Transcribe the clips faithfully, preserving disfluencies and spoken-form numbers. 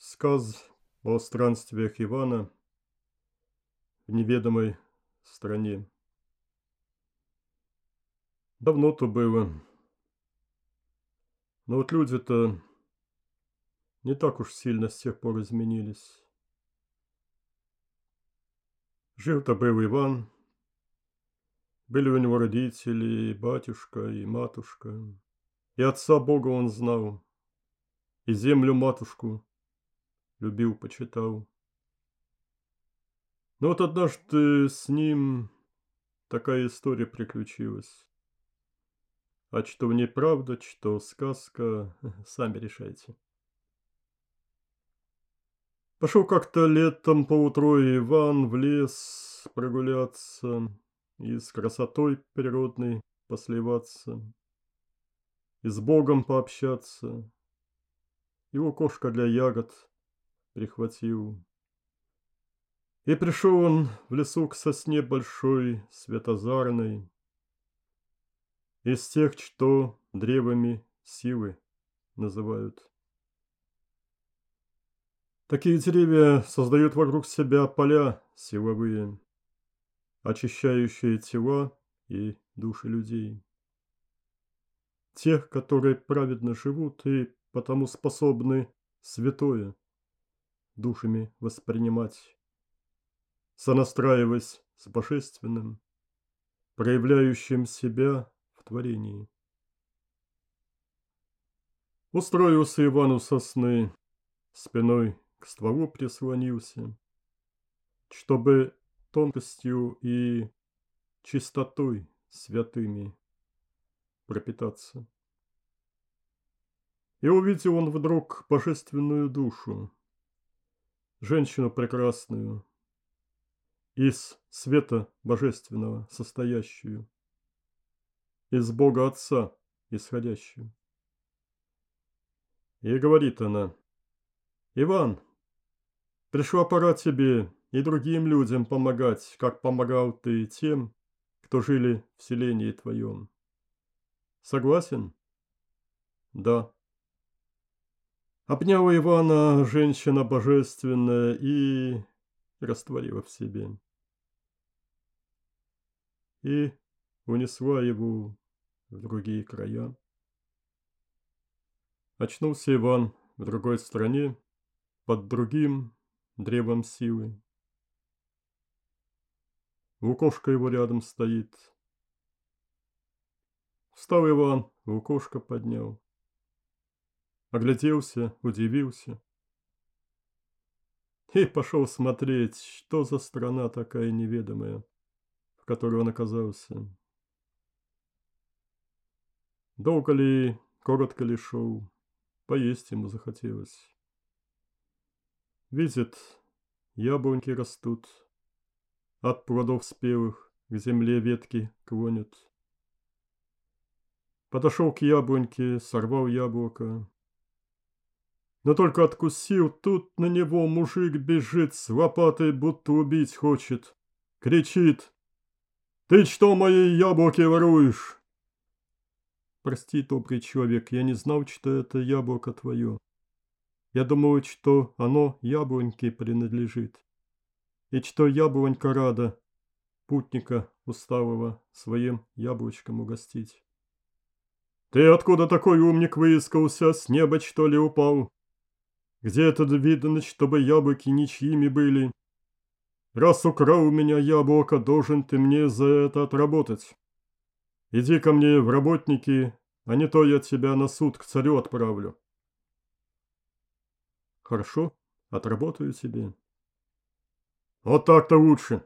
Сказ о странствиях Ивана в неведомой стране. Давно то было. Но вот люди-то не так уж сильно с тех пор изменились. Жил-то был Иван. Были у него родители, и батюшка, и матушка. И отца Бога он знал, и землю матушку любил, почитал. Но вот однажды с ним такая история приключилась. А что в ней правда, что сказка, сами решайте. Пошел как-то летом поутру Иван в лес прогуляться и с красотой природной посливаться, и с Богом пообщаться. Его кошка для ягод прихватил. И пришел он в лесу к сосне большой, светозарной, из тех, что древами силы называют. Такие деревья создают вокруг себя поля силовые, очищающие тела и души людей. Тех, которые праведно живут и потому способны святое душами воспринимать, сонастраиваясь с божественным, проявляющим себя в творении. Устроился Иван у сосны, спиной к стволу прислонился, чтобы тонкостью и чистотой святыми пропитаться. И увидел он вдруг божественную душу, женщину прекрасную, из света божественного состоящую, из Бога Отца исходящую. И говорит она: «Иван, пришла пора тебе и другим людям помогать, как помогал ты тем, кто жили в селении твоем. Согласен?» «Да». Обняла Ивана женщина божественная и растворила в себе. И унесла его в другие края. Очнулся Иван в другой стране, под другим древом силы. Лукошка его рядом стоит. Встал Иван, лукошко поднял. Огляделся, удивился. И пошел смотреть, что за страна такая неведомая, в которой он оказался. Долго ли, коротко ли шел, поесть ему захотелось. Видит, яблоньки растут, от плодов спелых к земле ветки клонят. Подошел к яблоньке, сорвал яблоко. Но только откусил, тут на него мужик бежит с лопатой, будто убить хочет. Кричит: «Ты что мои яблоки воруешь?» «Прости, добрый человек, я не знал, что это яблоко твое. Я думал, что оно яблоньке принадлежит, и что яблонька рада путника усталого своим яблочком угостить». «Ты откуда такой умник выискался? С неба, что ли, упал? Где это видно, чтобы яблоки ничьими были? Раз украл у меня яблоко, должен ты мне за это отработать. Иди ко мне в работники, а не то я тебя на суд к царю отправлю». «Хорошо, отработаю тебе». «Вот так-то лучше».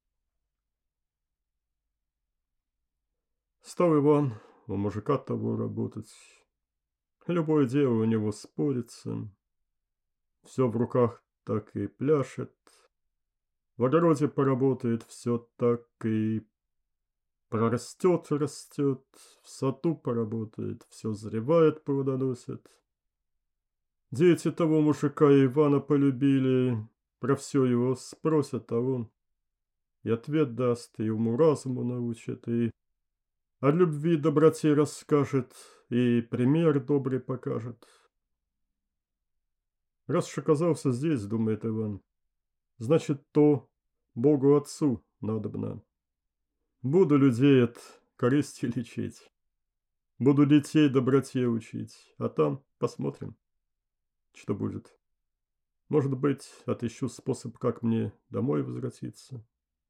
Стал Иван у мужика того работать. Любое дело у него спорится. Все в руках так и пляшет. В огороде поработает, все так и прорастет, растет. В саду поработает, все зревает, плодоносит. Дети того мужика Ивана полюбили, про все его спросят, а он и ответ даст, и уму-разуму научит, и о любви, доброте расскажет, и пример добрый покажет. Раз уж оказался здесь, думает Иван, значит, то Богу Отцу надобно. Буду людей от корысти лечить, буду детей доброте учить, а там посмотрим, что будет. Может быть, отыщу способ, как мне домой возвратиться.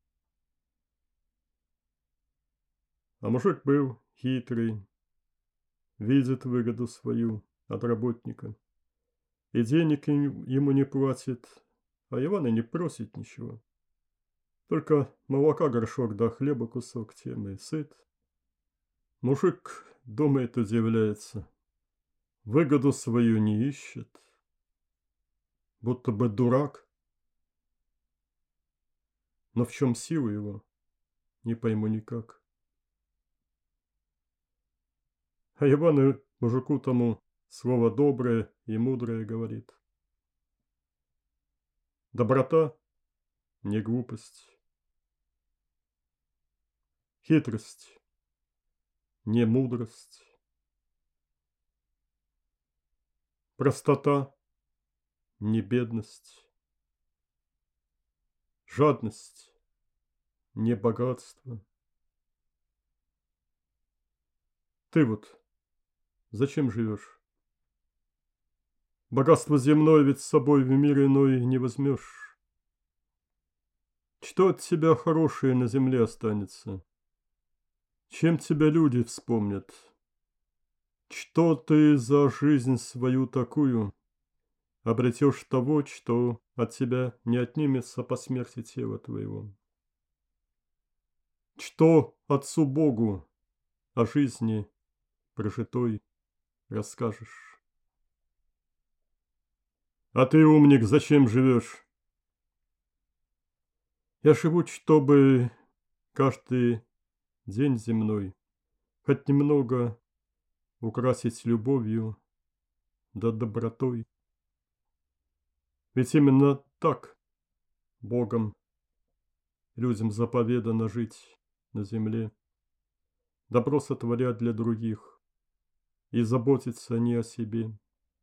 А мужик был хитрый, видит выгоду свою от работника. И денег ему не платит, а Иван и не просит ничего. Только молока горшок да хлеба кусок, тем и сыт. Мужик думает, удивляется, выгоду свою не ищет, будто бы дурак. Но в чем сила его, не пойму никак. А Иван и мужику тому слово доброе и мудрое говорит. Доброта – не глупость. Хитрость – не мудрость. Простота – не бедность. Жадность – не богатство. Ты вот зачем живешь? Богатство земное ведь с собой в мир иной не возьмешь. Что от тебя хорошее на земле останется? Чем тебя люди вспомнят? Что ты за жизнь свою такую обретешь того, что от тебя не отнимется по смерти тела твоего? Что Отцу Богу о жизни прожитой расскажешь? А ты, умник, зачем живешь? Я живу, чтобы каждый день земной хоть немного украсить любовью да добротой. Ведь именно так Богом людям заповедано жить на земле, добро сотворять для других и заботиться не о себе.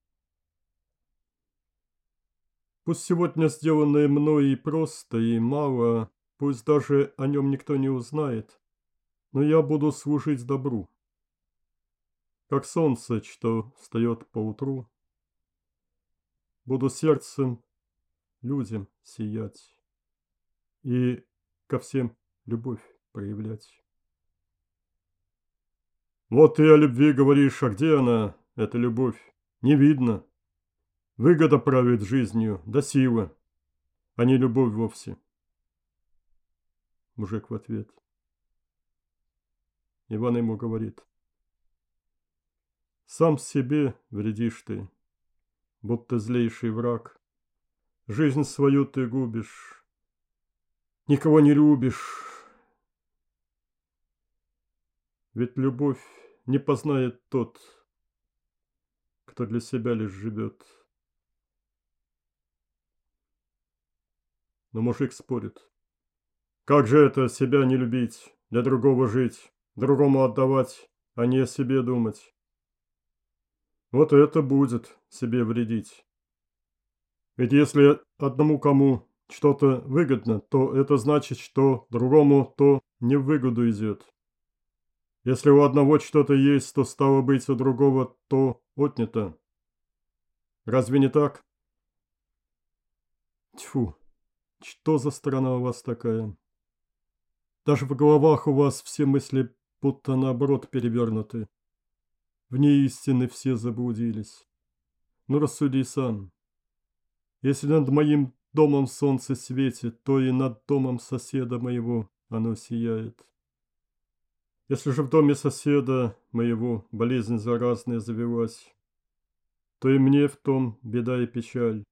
Пусть сегодня сделанное мной и просто, и мало, пусть даже о нем никто не узнает, но я буду служить добру. Как солнце, что встает поутру, буду сердцем людям сиять и ко всем любовь проявлять. Вот ты о любви говоришь, а где она, эта любовь? Не видно. Выгода правит жизнью, да сила, а не любовь вовсе. Мужик в ответ. Иван ему говорит. Сам себе вредишь ты, будто злейший враг. Жизнь свою ты губишь, никого не любишь. Ведь любовь не познает тот, кто для себя лишь живет. Но мужик спорит. Как же это себя не любить, для другого жить, другому отдавать, а не о себе думать? Вот это будет себе вредить. Ведь если одному кому что-то выгодно, то это значит, что другому то не в выгоду идет. Если у одного что-то есть, то стало быть у другого то отнято. Разве не так? Тьфу, что за страна у вас такая? Даже в головах у вас все мысли будто наоборот перевернуты. В ней истины все заблудились. Ну рассуди сам. Если над моим домом солнце светит, то и над домом соседа моего оно сияет. Если же в доме соседа моего болезнь заразная завелась, то и мне в том беда и печаль.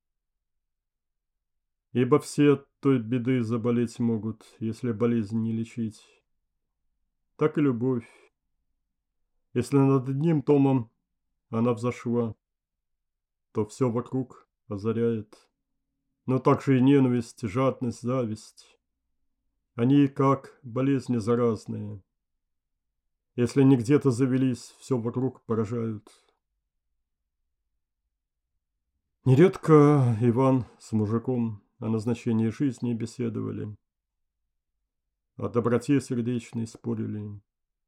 Ибо все от той беды заболеть могут, если болезнь не лечить. Так и любовь. Если над одним домом она взошла, то все вокруг озаряет. Но также и ненависть, жадность, зависть. Они как болезни заразные. Если они где-то завелись, все вокруг поражают. Нередко Иван с мужиком о назначении жизни беседовали, о доброте сердечной спорили.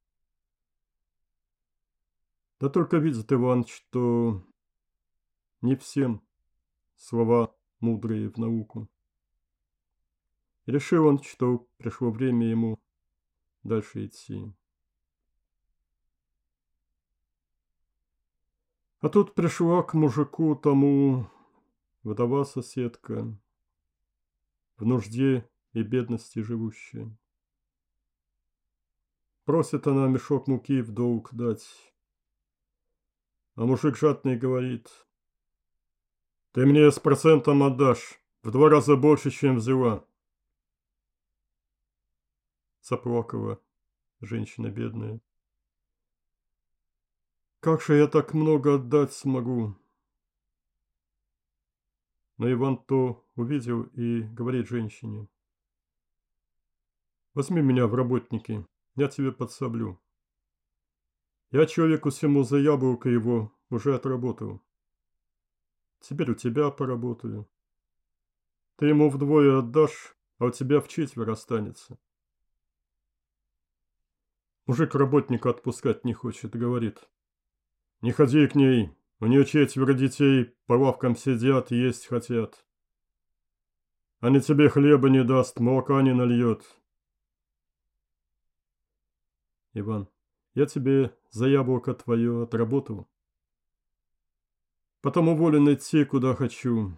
Да только видит Иван, что не всем слова мудрые в науку. И решил он, что пришло время ему дальше идти. А тут пришла к мужику тому вдова-соседка, в нужде и бедности живущая. Просит она мешок муки в долг дать. А мужик жадный говорит: «Ты мне с процентом отдашь, в два раза больше, чем взяла». Заплакала женщина бедная. «Как же я так много отдать смогу?» Но Иван то увидел и говорит женщине: «Возьми меня в работники, я тебе подсоблю. Я человеку всему за яблоко его уже отработал. Теперь у тебя поработаю. Ты ему вдвое отдашь, а у тебя вчетверо останется». Мужик работника отпускать не хочет, говорит: «Не ходи к ней, у нее четверо детей, по лавкам сидят, есть хотят. Она тебе хлеба не даст, молока не нальет». Иван: «Я тебе за яблоко твое отработал. Потому волен идти, куда хочу».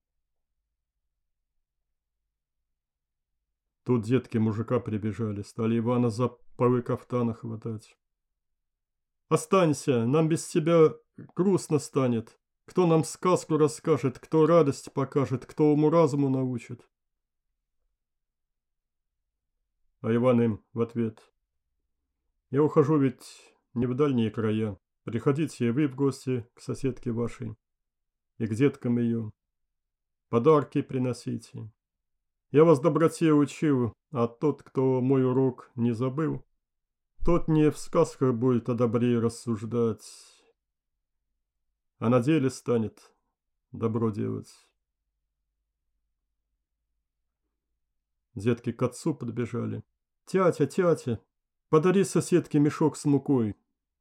Тут детки мужика прибежали, стали Ивана за полы кафтана хватать. «Останься, нам без тебя грустно станет. Кто нам сказку расскажет, кто радость покажет, кто уму-разуму научит?» А Иван им в ответ: «Я ухожу ведь не в дальние края. Приходите и вы в гости к соседке вашей и к деткам ее. Подарки приносите. Я вас доброте учил, а тот, кто мой урок не забыл, тот не в сказках будет о добре рассуждать, а на деле станет добро делать». Детки к отцу подбежали: «Тятя, тятя, подари соседке мешок с мукой».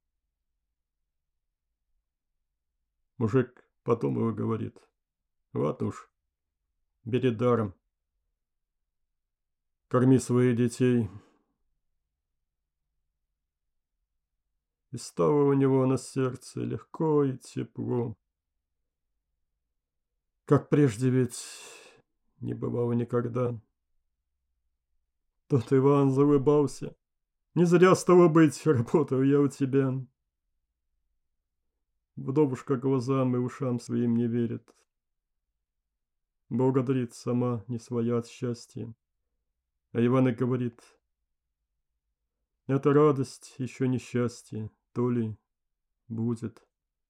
Мужик подумал и говорит: «Вот уж, бери даром, корми своих детей». И стало у него на сердце легко и тепло. Как прежде ведь не бывало никогда. Тот Иван заулыбался: «Не зря, стало быть, работал я у тебя». Вдовушка глазам и ушам своим не верит. Благодарит сама не своя от счастья. А Иван и говорит: «Это радость, еще несчастье, то ли будет».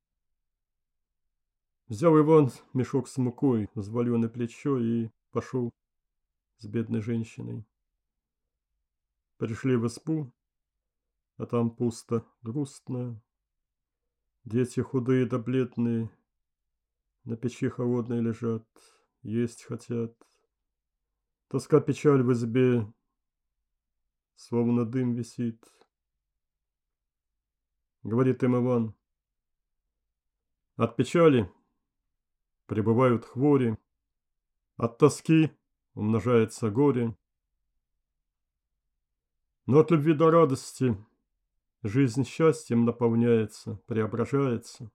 Взял Иван мешок с мукой, взвалил на плечо и пошел с бедной женщиной. Пришли в избу, а там пусто, грустно. Дети худые да бледные на печи холодной лежат, есть хотят. Тоска, печаль в избе, словно дым висит. Говорит им Иван: «От печали прибывают хвори, от тоски умножается горе. Но от любви до радости жизнь счастьем наполняется, преображается.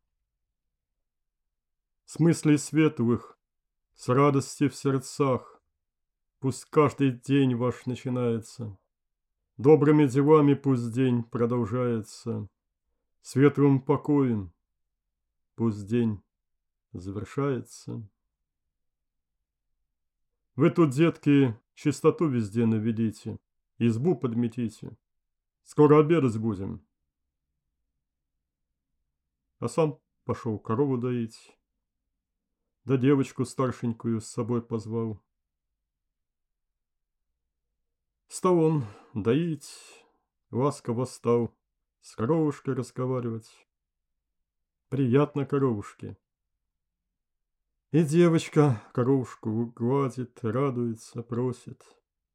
С мыслей светлых, с радости в сердцах пусть каждый день ваш начинается. Добрыми делами пусть день продолжается. Светлым покоем пусть день завершается». Вы тут, детки, чистоту везде наведите, избу подметите. Скоро обедать будем. А сам пошел корову доить, да девочку старшенькую с собой позвал. Стал он доить, ласково стал с коровушкой разговаривать. Приятно коровушке. И девочка коровушку гладит, радуется, просит.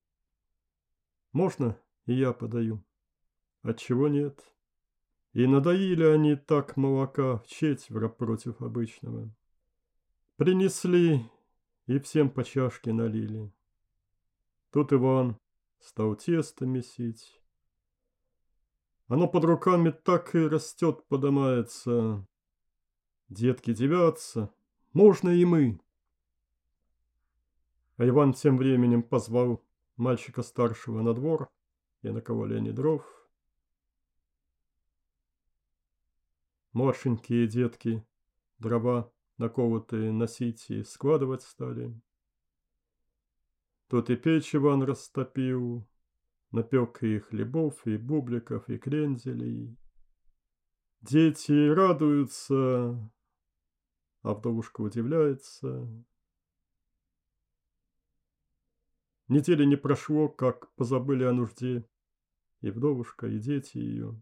Можно и я подаю? Отчего нет? И надоили они так молока в четверо против обычного. Принесли и всем по чашке налили. Тут Иван стал тесто месить. Оно под руками так и растет, подымается. Детки дивятся. Можно и мы. А Иван тем временем позвал мальчика старшего на двор, и наковали они дров. Младшенькие детки дрова наколотые носить и складывать стали. Тут и печь Иван растопил, напек и хлебов, и бубликов, и кренделей. Дети радуются, а вдовушка удивляется. Недели не прошло, как позабыли о нужде и вдовушка, и дети ее.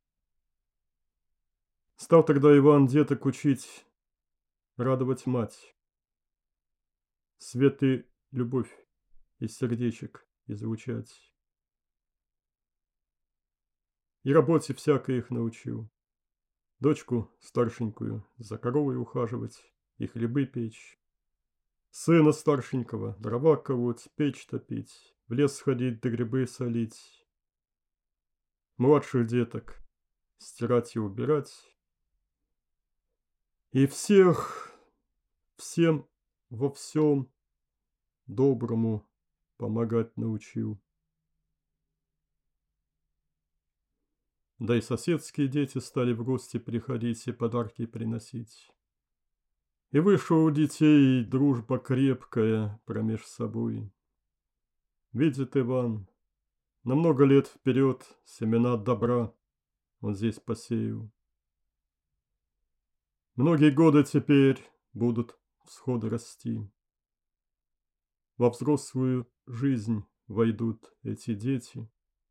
Стал тогда Иван деток учить радовать мать. Свет и любовь из сердечек излучать. И работе всякой их научил. Дочку старшенькую за коровой ухаживать и хлебы печь. Сына старшенького дрова колоть, печь топить, в лес сходить да грибы солить. Младших деток стирать и убирать. И всех, всем во всем доброму помогать научил. Да и соседские дети стали в гости приходить и подарки приносить. И вышла у детей дружба крепкая промеж собой. Видит Иван, на много лет вперед семена добра он здесь посеял. Многие годы теперь будут всходы расти. Во взрослую жизнь войдут эти дети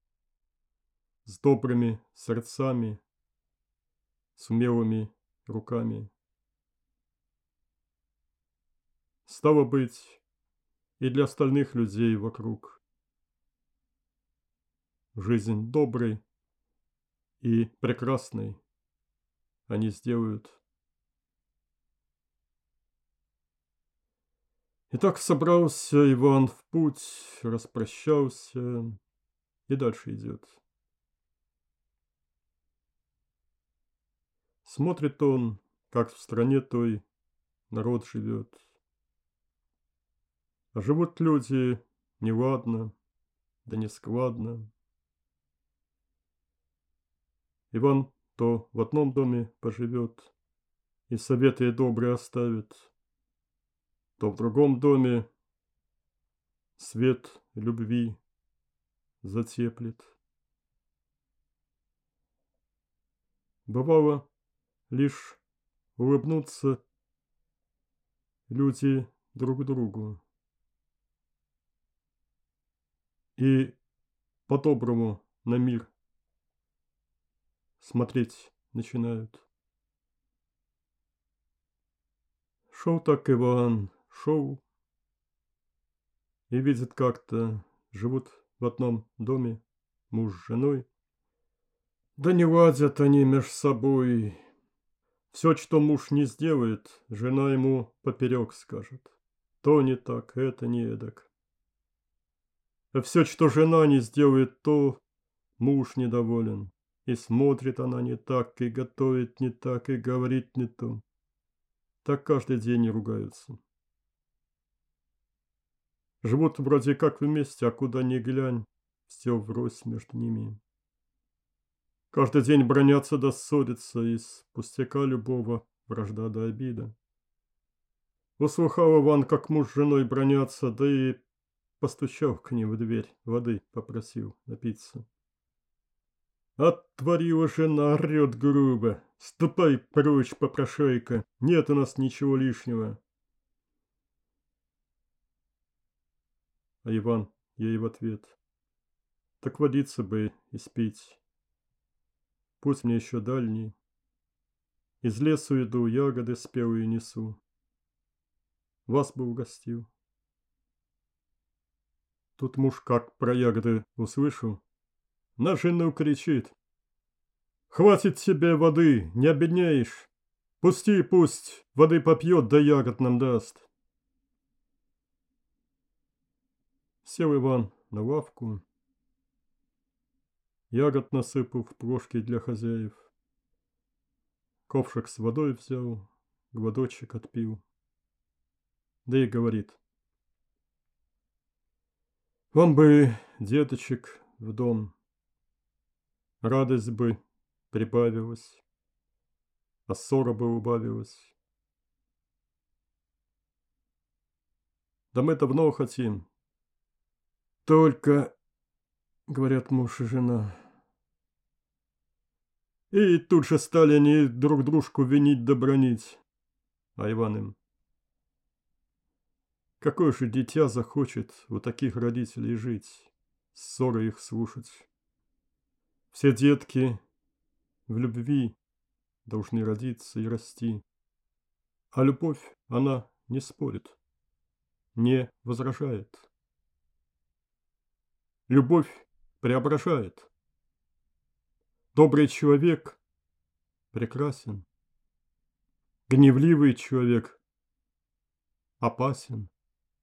с добрыми сердцами, с умелыми руками. Стало быть, и для остальных людей вокруг жизнь доброй и прекрасной они сделают. Итак, собрался Иван в путь, распрощался и дальше идет. Смотрит он, как в стране той народ живет. А живут люди неладно, да нескладно. Иван то в одном доме поживет и советы добрые оставит, то в другом доме свет любви затеплит. Бывало, лишь улыбнуться люди друг другу и по-доброму на мир смотреть начинают. Шел так Иван, шел, и видит как-то, живут в одном доме муж с женой. Да не ладят они меж собой. Все, что муж не сделает, жена ему поперек скажет. То не так, это не эдак. А все, что жена не сделает, то муж недоволен. И смотрит она не так, и готовит не так, и говорит не то. Так каждый день и ругаются. Живут вроде как вместе, а куда ни глянь, все врозь между ними. Каждый день бронятся да ссорятся, из пустяка любого вражда да обида. Услыхал Иван, как муж с женой бронятся, да и постучал к ним в дверь, воды попросил напиться. Отворила жена, орет грубо. Ступай прочь, попрошайка, нет у нас ничего лишнего. А Иван ей в ответ: так водиться бы и спить. Пусть мне еще дальний. Из лесу иду, ягоды спелые несу. вас бы угостил. Тут муж как про ягоды услышал, на жену кричит: «Хватит тебе воды, не обеднеешь! Пусти, пусть воды попьет, да ягод нам даст!» Сел Иван на лавку, ягод насыпал в плошки для хозяев, ковшик с водой взял, глоточек отпил, да и говорит: «Вам бы, деточек, в дом, радость бы прибавилась, а ссора бы убавилась. Да мы давно хотим. Только, — говорят муж и жена, — и тут же стали они друг дружку винить да бранить. А Иван им: какое же дитя захочет у таких родителей жить, ссоры их слушать? Все детки в любви должны родиться и расти. А любовь, она не спорит, не возражает. Любовь преображает. Добрый человек прекрасен. Гневливый человек опасен.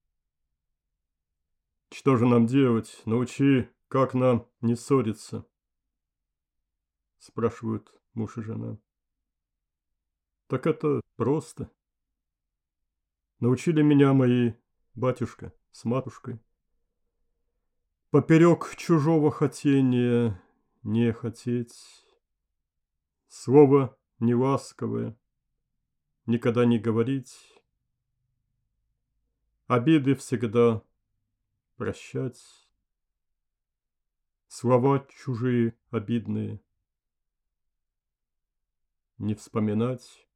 Что же нам делать? Научи, как нам не ссориться?» Спрашивают муж и жена. Так это просто. Научили меня мои батюшка с матушкой. Поперек чужого хотения не хотеть. Слово неласковое никогда не говорить. Обиды всегда прощать. Слова чужие обидные не вспоминать.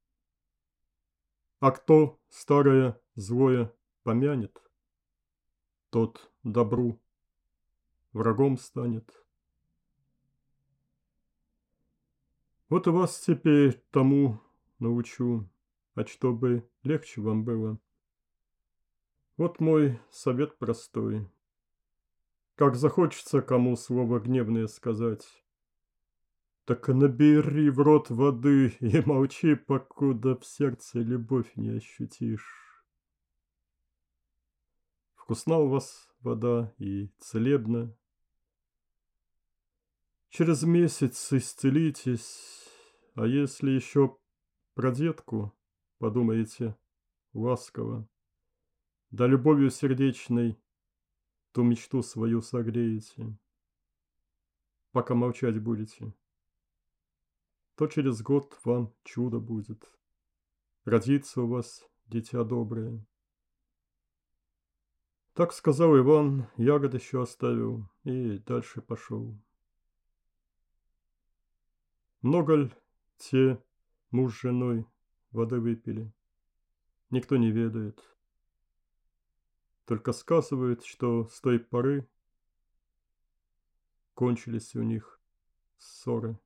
А кто старое злое помянет, тот добру врагом станет. Вот и вас теперь тому научу, а чтобы легче вам было. Вот мой совет простой. Как захочется кому слово гневное сказать, так набери в рот воды и молчи, покуда в сердце любовь не ощутишь. Вкусна у вас вода и целебна. Через месяц исцелитесь, а если еще про детку подумаете ласково, да любовью сердечной ту мечту свою согреете, пока молчать будете, то через год вам чудо будет. Родится у вас дитя доброе. Так сказал Иван, ягод еще оставил и дальше пошел. Много ль те муж с женой воды выпили, никто не ведает. Только сказывают, что с той поры кончились у них ссоры.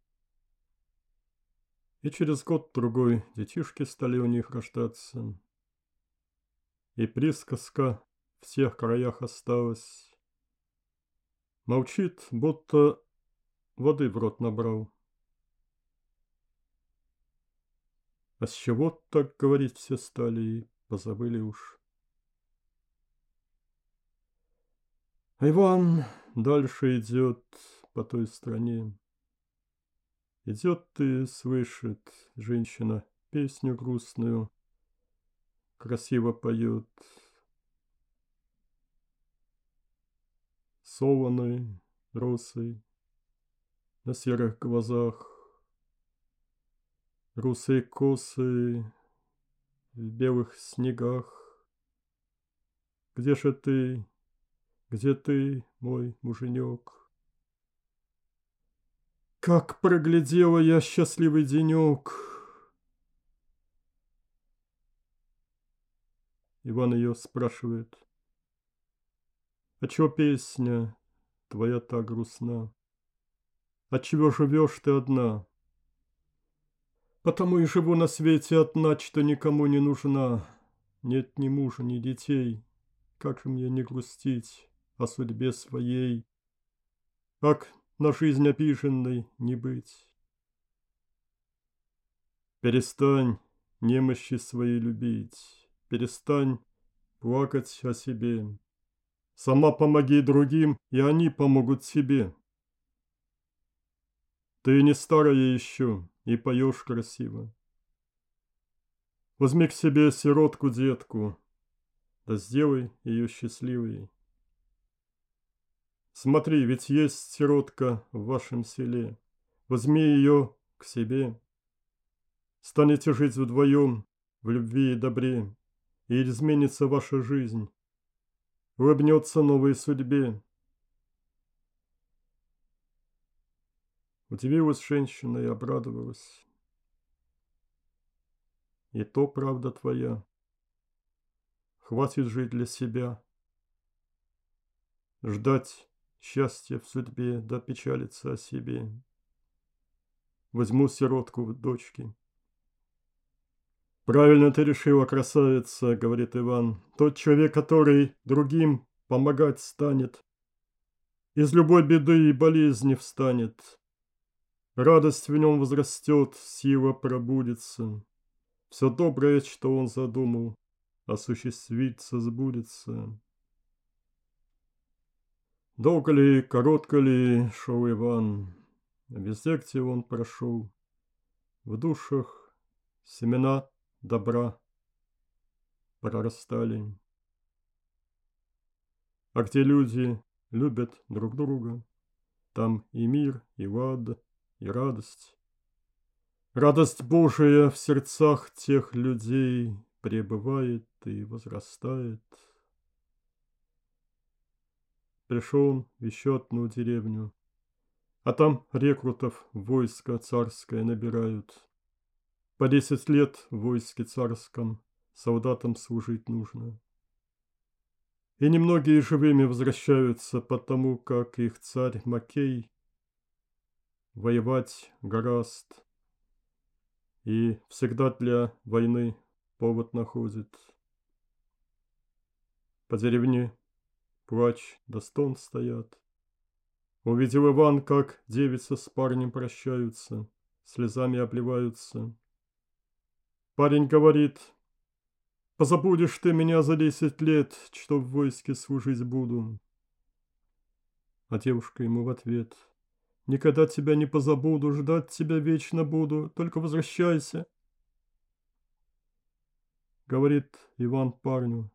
И через год-другой детишки стали у них рождаться. И присказка в всех краях осталась. Молчит, будто воды в рот набрал. А с чего так говорить все стали и позабыли уж. А Иван дальше идет по той стране. Идет и слышит, женщина песню грустную красиво поет. Сованной росой на серых глазах, русые косы в белых снегах. Где же ты, где ты, мой муженек? Как проглядела я счастливый денек! Иван ее спрашивает: а чё песня твоя так грустна? Отчего живешь ты одна? Потому и живу на свете одна, что никому не нужна. нет ни мужа, ни детей. Как же мне не грустить о судьбе своей? Как на жизнь обиженной не быть? Перестань немощи свои любить, перестань плакать о себе. Сама помоги другим, и они помогут тебе. Ты не старая еще и поешь красиво. Возьми к себе сиротку-детку, да сделай ее счастливой. Смотри, ведь есть сиротка в вашем селе. Возьми ее к себе. Станете жить вдвоем в любви и добре, и изменится ваша жизнь. Улыбнется новой судьбе. Удивилась женщина и обрадовалась. И то правда твоя. Хватит жить для себя. Ждать счастья в судьбе, да печалиться о себе. Возьму сиротку в дочки. Правильно ты решила, красавица, говорит Иван. Тот человек, который другим помогать станет, из любой беды и болезни встанет. Радость в нем возрастет, сила пробудится. Все доброе, что он задумал, осуществится, сбудется. Долго ли, коротко ли шел Иван, везде, где он прошел, в душах семена добра прорастали. А где люди любят друг друга, там и мир, и лад, и радость. Радость Божия в сердцах тех людей пребывает и возрастает. Пришел он в еще одну деревню, а там рекрутов войско царское набирают. По десять лет в войске царском солдатам служить нужно. И немногие живыми возвращаются, потому как их царь Макей воевать гораст и всегда для войны повод находит. По деревне плач да стон стоят. Увидел Иван, как девица с парнем прощаются, слезами обливаются. Парень говорит: позабудешь ты меня за десять лет, что в войске служить буду. А девушка ему в ответ: никогда тебя не позабуду, ждать тебя вечно буду, только возвращайся. Говорит Иван парню: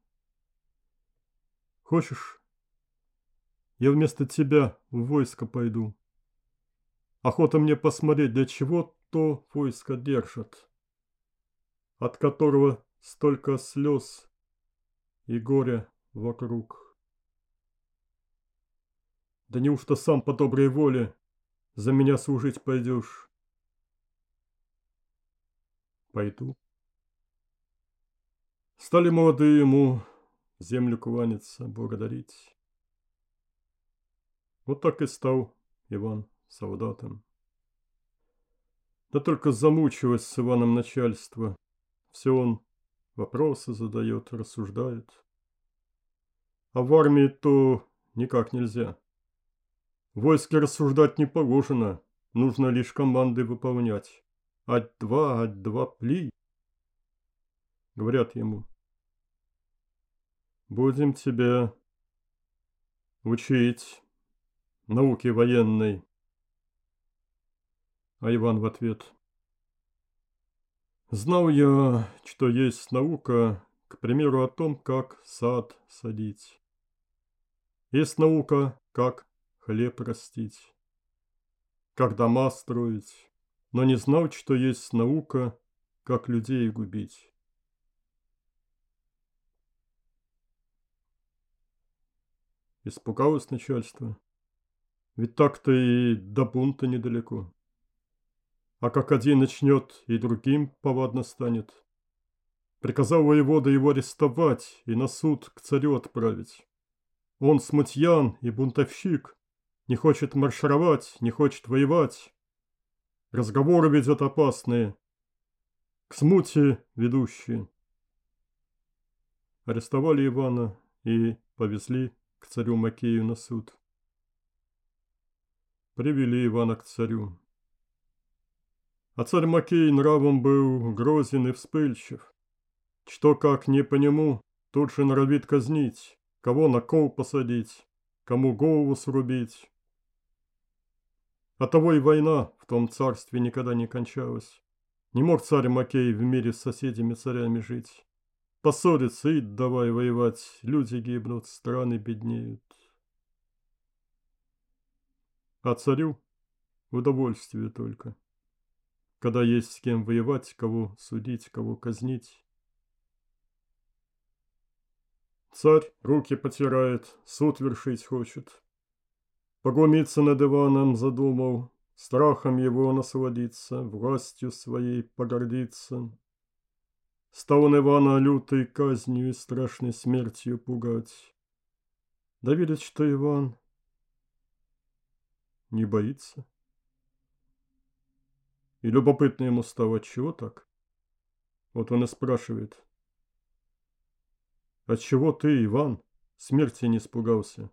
хочешь, я вместо тебя в войско пойду. Охота мне посмотреть, для чего то войско держат, от которого столько слез и горя вокруг. Да неужто сам по доброй воле за меня служить пойдешь? Пойду. Стали молодые ему землю кланяться, благодарить. Вот так и стал Иван солдатом. Да только замучилось с Иваном начальство. Все он вопросы задает, рассуждает. А в армии то никак нельзя. В войске рассуждать не положено, нужно лишь команды выполнять. Ать-два, ать-два, пли. Говорят ему: будем тебя учить науке военной. А Иван в ответ: знал я, что есть наука, к примеру, о том, как сад садить. Есть наука, как хлеб растить, как дома строить, но не знал, что есть наука, как людей губить. Испугалось начальство, ведь так-то и до бунта недалеко. А как один начнет, и другим повадно станет. Приказал воевода его арестовать и на суд к царю отправить. Он смутьян и бунтовщик, не хочет маршировать, не хочет воевать. Разговоры ведет опасные, к смуте ведущие. арестовали Ивана и повезли к царю Макею на суд. Привели Ивана к царю. А царь Макей нравом был грозен и вспыльчив. Что как не по нему, тут же норовит казнить, кого на кол посадить, кому голову срубить. Оттого и война в том царстве никогда не кончалась. Не мог царь Макей в мире с соседями царями жить. Поссориться и давай воевать, люди гибнут, страны беднеют. А царю удовольствие только, когда есть с кем воевать, кого судить, кого казнить. Царь руки потирает, суд вершить хочет. Поглумиться над Иваном задумал, страхом его насладиться, властью своей погордиться. Стал он Ивана лютой казнью и страшной смертью пугать. Да видит, что Иван не боится. И любопытно ему стало, отчего так? Вот он и спрашивает. Отчего ты, Иван, смерти не испугался?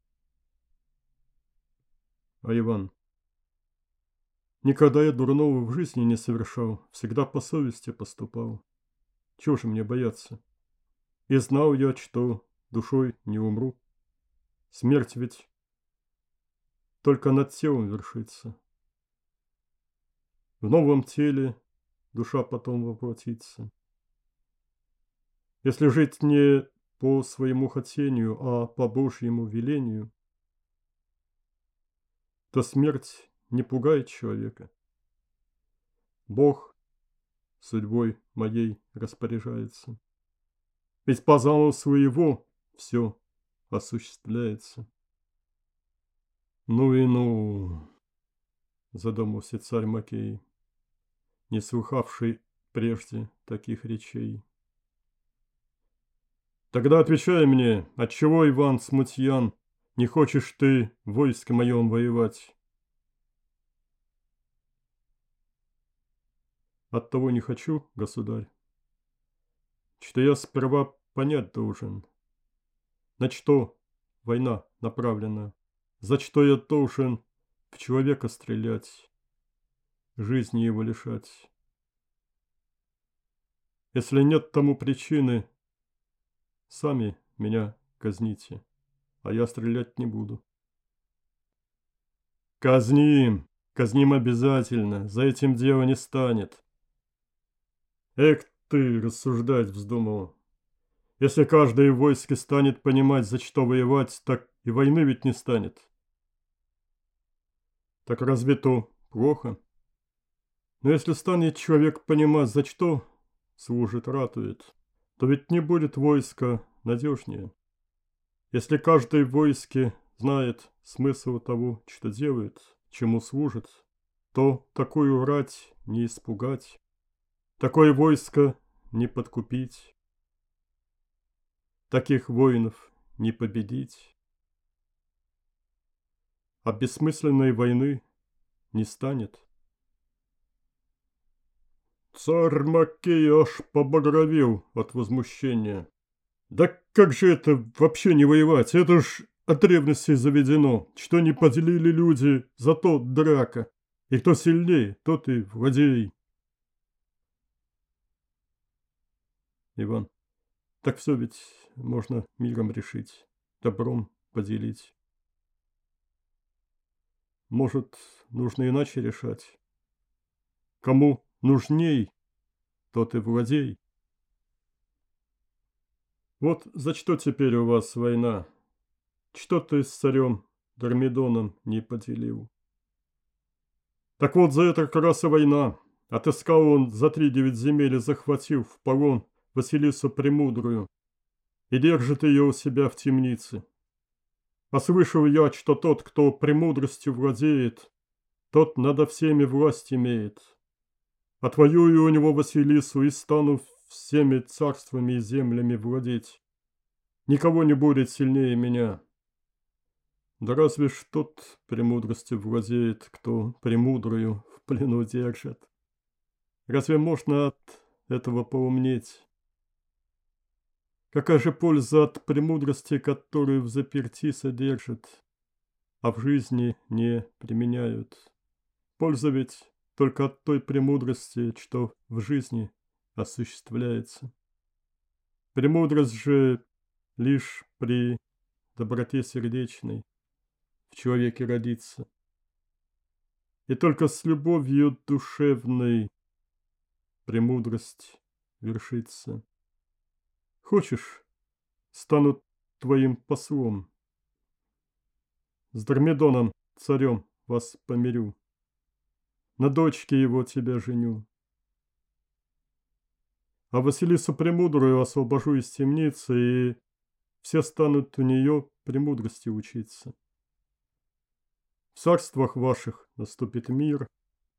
А Иван. Никогда я дурного в жизни не совершал, всегда по совести поступал. Чего же мне бояться? И знал я, что душой не умру. Смерть ведь только над телом вершится. В новом теле душа потом воплотится. Если жить не по своему хотению, а по Божьему велению, то смерть не пугает человека. Бог судьбой моей распоряжается. Ведь по замыслу его все осуществляется. Ну и ну, задумался царь Макей, не слыхавший прежде таких речей. Тогда отвечай мне, отчего, Иван Смутьян, не хочешь ты в войске моем воевать? Оттого не хочу, государь, что я сперва понять должен, на что война направлена, за что я должен в человека стрелять, жизни его лишать. Если нет тому причины, сами меня казните, а я стрелять не буду. Казним, казним обязательно, за этим дело не станет. Эк ты рассуждать вздумал. Если каждый в войске станет понимать, за что воевать, так и войны ведь не станет. Так разве то плохо? Но если станет человек понимать, за что служит, ратует, то ведь не будет войска надежнее. Если каждый в войске знает смысл того, что делает, чему служит, то такую рать не испугать, такое войско не подкупить, таких воинов не победить, а бессмысленной войны не станет. Царь Макей аж побагровел от возмущения. Да как же это вообще не воевать? Это ж от древности заведено, что не поделили люди, зато драка. И кто сильнее, тот и владей. Иван. Так все ведь можно миром решить, добром поделить. Может, нужно иначе решать? Кому нужней, тот и владей. Вот за что теперь у вас война? Что ты с царем Дормидоном не поделил? Так вот, за это как раз и война. Отыскал он за три девять земель и захватил в полон Василису Премудрую и держит ее у себя в темнице. А слышал я, что тот, кто премудростью владеет, тот надо всеми власть имеет. Отвоюю у него Василису и стану всеми царствами и землями владеть. Никого не будет сильнее меня. Да разве ж тот премудростью владеет, кто премудрую в плену держит? Разве можно от этого поумнеть? Какая же польза от премудрости, которую в заперти содержат, а в жизни не применяют? Польза ведь только от той премудрости, что в жизни осуществляется. Премудрость же лишь при доброте сердечной в человеке родится. И только с любовью душевной премудрость вершится. Хочешь, стану твоим послом, с Дормидоном, царем, вас помирю, на дочке его тебя женю. А Василису Премудрую освобожу из темницы, и все станут у нее премудрости учиться. В царствах ваших наступит мир.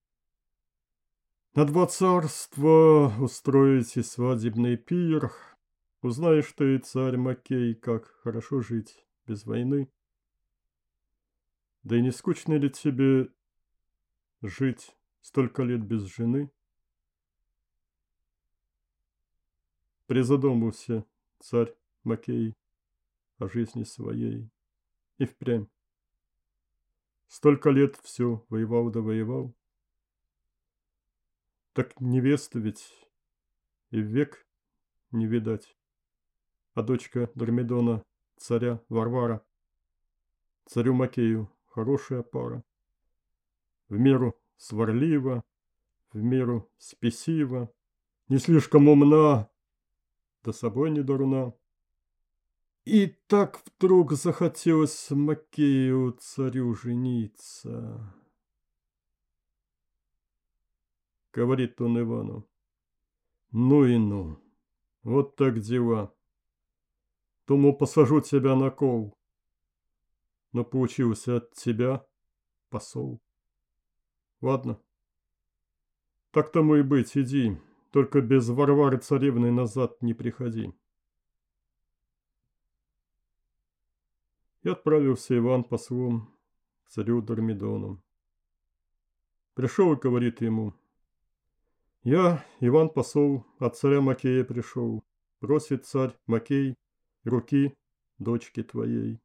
На два царства устроите свадебный пир. Узнаешь ты, царь Макей, как хорошо жить без войны. Да и не скучно ли тебе жить столько лет без жены? Призадумался царь Макей о жизни своей. И впрямь. Столько лет все воевал да воевал. Так невесту ведь и век не видать. А дочка Дормидона, царя Варвара, царю Макею хорошая пара. В меру сварлива, в меру спесива, не слишком умна, да собой не дурна. И так вдруг захотелось Макею царю жениться. Говорит он Ивану: ну и ну, вот так дела. Думал, посажу тебя на кол, но получился от тебя посол. Ладно, так тому и быть, иди, только без Варвары царевны назад не приходи. И отправился Иван послом к царю Дормидону. Пришел и говорит ему: я, Иван посол, от царя Макея пришел, просит царь Макей руки дочки твоей.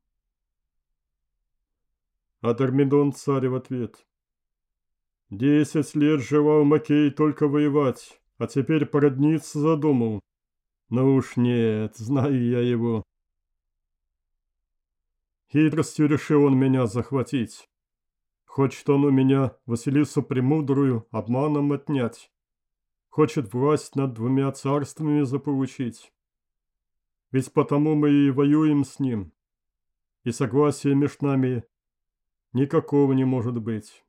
А Дормидон царь в ответ: десять лет желал Макей только воевать, а теперь породниться задумал. Ну уж нет, знаю я его. Хитростью решил он меня захватить. Хочет он у меня Василису Премудрую обманом отнять. Хочет власть над двумя царствами заполучить. Ведь потому мы и воюем с ним. И согласия между нами никакого не может быть.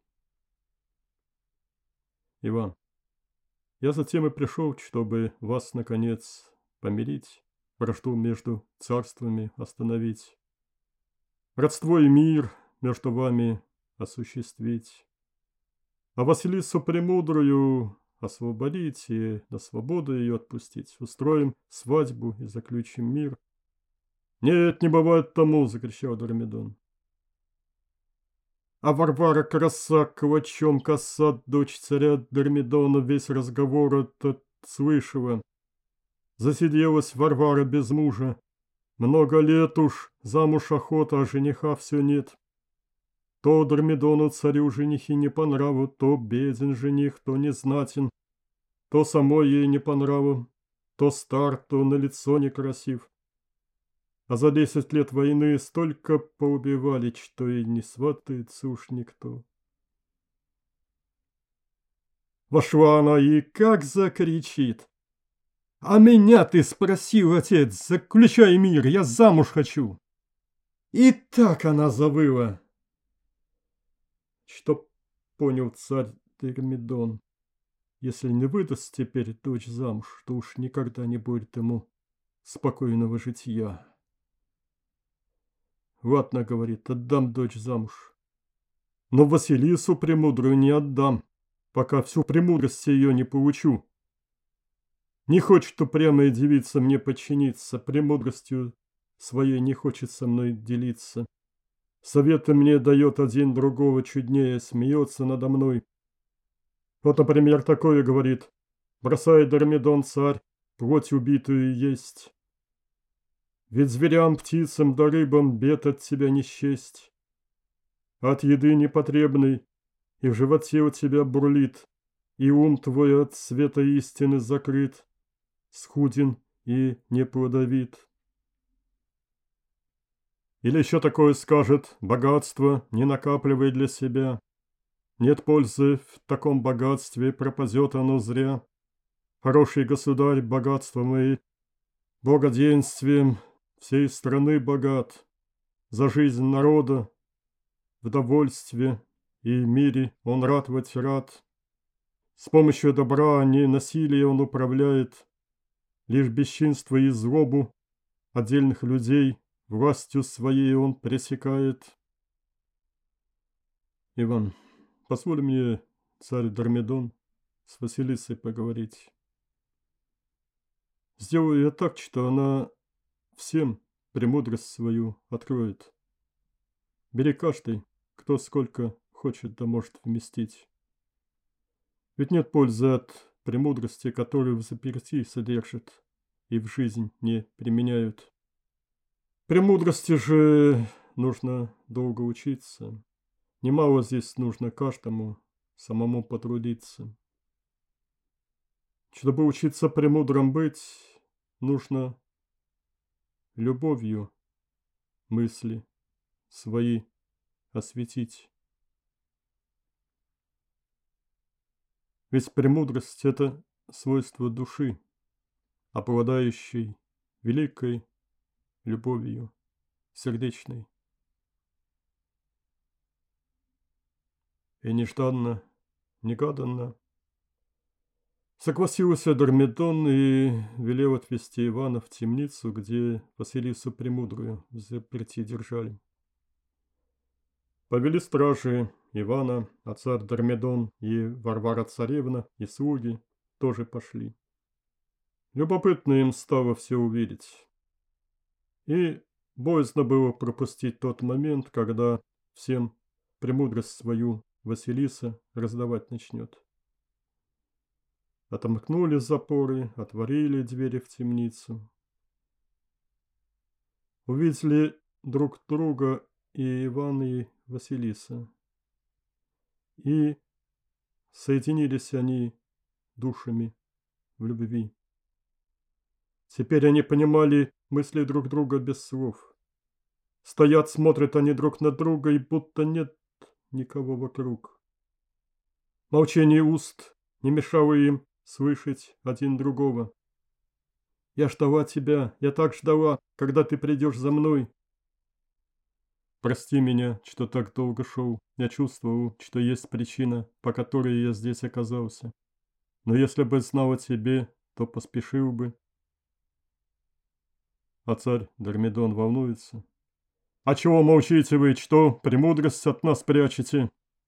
Иван, я затем и пришел, чтобы вас, наконец, помирить, вражду между царствами остановить, родство и мир между вами осуществить, а Василису Премудрую освободить и на свободу ее отпустить. Устроим свадьбу и заключим мир. Нет, не бывает тому, закричал Дормидон. А Варвара краса, калачом коса, дочь царя Дормидона, весь разговор этот слышала. Засиделась Варвара без мужа. Много лет уж замуж охота, а жениха все нет. То Дормидону царю женихи не по нраву, то беден жених, то незнатен, то самой ей не по нраву, то стар, то на лицо некрасив. А за десять лет войны столько поубивали, что и не сватается уж никто. Вошла она и как закричит: а меня ты спросил, отец, заключай мир, я замуж хочу. И так она завыла, что понял царь Дормидон: если не выдаст теперь дочь замуж, то уж никогда не будет ему спокойного житья. Ладно, говорит, отдам дочь замуж, но Василису Премудрую не отдам, пока всю премудрость ее не получу. Не хочет упрямая девица мне подчиниться, премудростью своей не хочет со мной делиться. Советы мне дает один другого чуднее, смеется надо мной. Вот, например, такое говорит: бросай, Дормидон, царь, плоть убитую есть. Ведь зверям, птицам да рыбам бед от тебя не счесть. От еды непотребной и в животе у тебя бурлит, и ум твой от света истины закрыт, скуден и неплодовит. Или еще такое скажет: богатство не накапливай для себя. Нет пользы в таком богатстве, пропадет оно зря. Хороший государь, богатство мои, благоденствием всей страны богат, за жизнь народа в довольстве и мире он ратовать рад. С помощью добра, а не насилия он управляет, лишь бесчинство и злобу отдельных людей властью своей он пресекает. Иван, позволь мне, царь Дармидон, с Василисой поговорить. Сделаю я так, что она всем премудрость свою откроет. Бери каждый, кто сколько хочет да может вместить. Ведь нет пользы от премудрости, которую взаперти содержат и в жизнь не применяют. Премудрости же нужно долго учиться. Немало здесь нужно каждому самому потрудиться. Чтобы учиться премудрым быть, нужно любовью мысли свои осветить. Ведь премудрость – это свойство души, обладающей великой любовью сердечной. И нежданно, негаданно согласился Дармидон и велел отвести Ивана в темницу, где Василису Премудрую заперти держали. Повели стражи Ивана, а царь Дармидон и Варвара-царевна, и слуги тоже пошли. Любопытно им стало все увидеть. И боязно было пропустить тот момент, когда всем премудрость свою Василиса раздавать начнет. Отомкнули запоры, отворили двери в темницу. Увидели друг друга и Иван, и Василиса. И соединились они душами в любви. Теперь они понимали мысли друг друга без слов. Стоят, смотрят они друг на друга, и будто нет никого вокруг. Молчание уст не мешало им слышать один другого. «Я ждала тебя, я так ждала, когда ты придешь за мной». «Прости меня, что так долго шел. Я чувствовал, что есть причина, по которой я здесь оказался. Но если бы знал о тебе, то поспешил бы». А царь Дармидон волнуется. «А чего молчите вы? Что, премудрость от нас прячете?»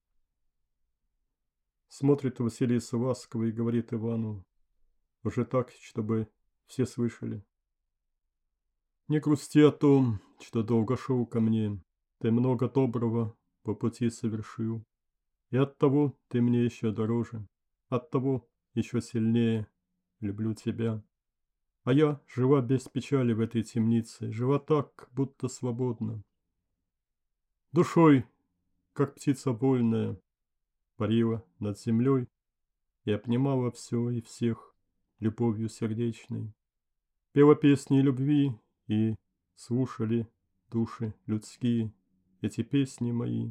Смотрит Василиса ласково и говорит Ивану, уже так, чтобы все слышали: «Не грусти о том, что долго шел ко мне. Ты много доброго по пути совершил, и оттого ты мне еще дороже, оттого еще сильнее люблю тебя. А я жила без печали в этой темнице, жила так, будто свободна. Душой, как птица вольная, парила над землей и обнимала все и всех любовью сердечной. Пела песни любви, и слушали души людские эти песни мои.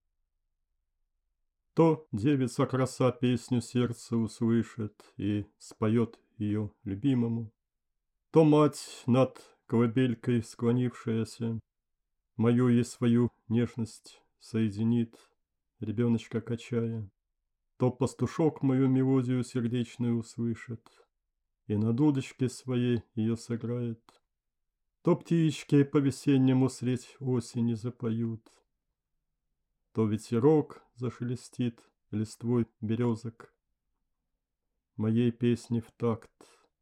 То девица краса песню сердца услышит и споет ее любимому, то мать над колыбелькой склонившаяся мою и свою нежность соединит, ребеночка качая, то пастушок мою мелодию сердечную услышит и на дудочке своей ее сыграет, то птички по-весеннему средь осени запоют, то ветерок зашелестит листвой березок моей песни в такт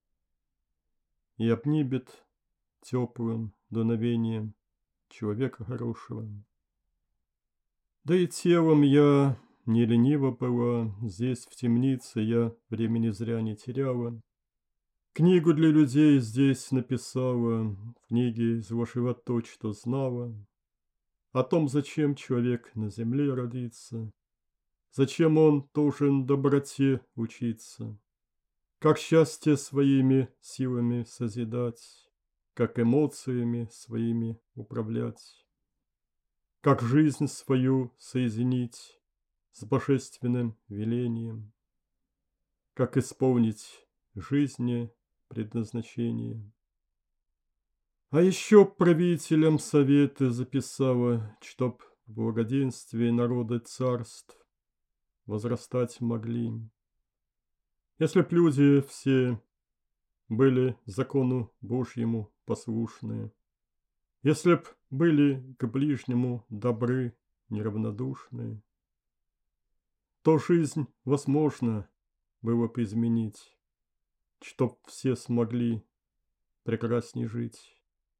и обнимет теплым дуновением человека хорошего. Да и телом я не ленива была, здесь в темнице я времени зря не теряла. Книгу для людей здесь написала, в книге из вашего то, что знала, о том, зачем человек на земле родится, зачем он должен доброте учиться, как счастье своими силами созидать, как эмоциями своими управлять, как жизнь свою соединить с божественным велением, как исполнить жизни предназначение. А еще правителям советы записала, чтоб в благоденствии народа царств возрастать могли. Если б люди все были закону Божьему послушные, если б были к ближнему добры, неравнодушны, то жизнь возможно было бы изменить, чтоб все смогли прекрасней жить.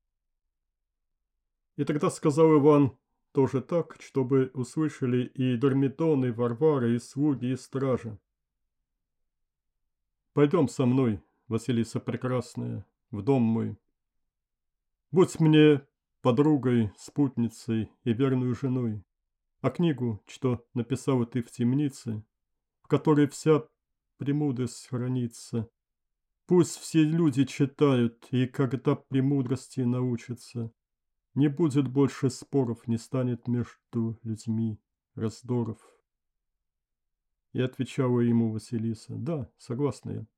И тогда сказал Иван тоже так, чтобы услышали и Дормидон, и Варвара, и слуги, и стража. Пойдем со мной, Василиса Прекрасная, в дом мой. Будь мне подругой, спутницей и верную женой. А книгу, что написала ты в темнице, в которой вся премудрость хранится, пусть все люди читают, и когда премудрости научатся, не будет больше споров, не станет между людьми раздоров. И отвечала ему Василиса: да, согласна я.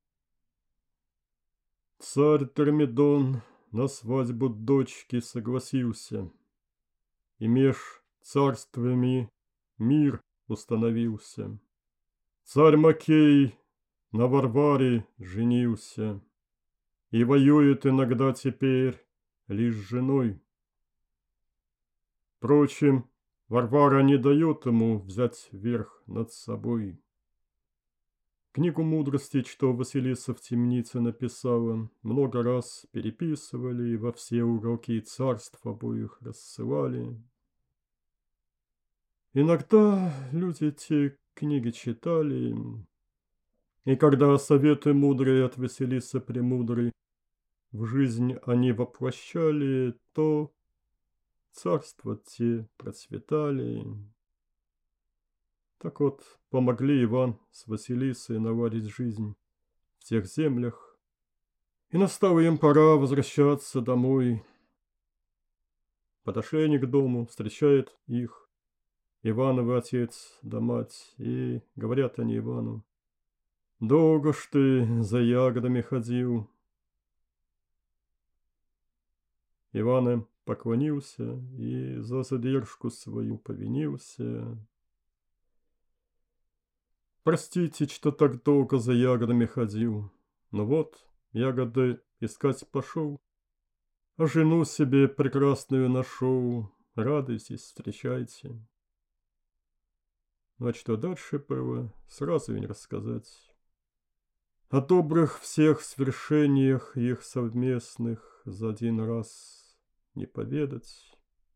Царь Термидон на свадьбу дочки согласился, и меж царствами мир установился. Царь Макей на Варваре женился и воюет иногда теперь лишь с женой. Впрочем, Варвара не дает ему взять верх над собой. Книгу мудрости, что Василиса в темнице написала, много раз переписывали и во все уголки царств обоих рассылали. Иногда люди те книги читали, и когда советы мудрые от Василисы Премудрой в жизнь они воплощали, то царства те процветали. Так вот, помогли Иван с Василисой наладить жизнь в тех землях, и настала им пора возвращаться домой. Подошли они к дому, встречает их Ивановы отец да мать, и говорят они Ивану: долго ж ты за ягодами ходил. Иван им поклонился и за задержку свою повинился. Простите, что так долго за ягодами ходил, но вот ягоды искать пошел, а жену себе прекрасную нашел. Радуйтесь, встречайте. Ну а что дальше было, сразу и не рассказать. О добрых всех свершениях их совместных за один раз не поведать.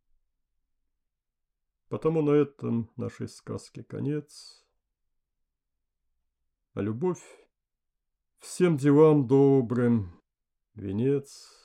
Потому на этом нашей сказке конец. А любовь всем делам добрым венец.